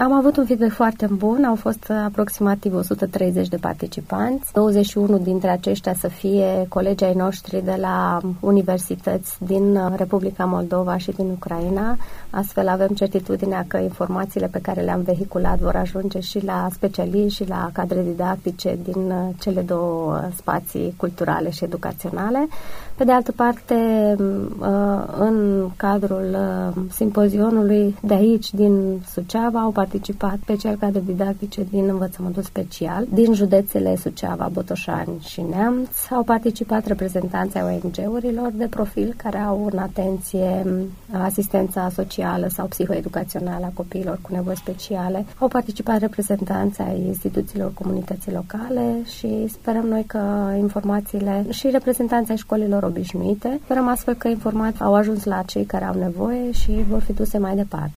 Am avut un feedback foarte bun, au fost aproximativ 130 de participanți, 21 dintre aceștia să fie colegii ai noștri de la universități din Republica Moldova și din Ucraina. Astfel avem certitudinea că informațiile pe care le-am vehiculat vor ajunge și la specialiști și la cadre didactice din cele două spații culturale și educaționale. Pe de altă parte, în cadrul simpozionului de aici, din Suceava, au participat special cadre didactice din învățământul special, din județele Suceava, Botoșani și Neamț. Au participat reprezentanții ONG-urilor de profil care au în atenție asistența socială sau psihoeducațională a copiilor cu nevoi speciale. Au participat reprezentanții ai instituțiilor comunității locale și sperăm noi că informațiile și reprezentanții ai școlilor obișnuite, sperăm astfel că informații au ajuns la cei care au nevoie și vor fi duse mai departe.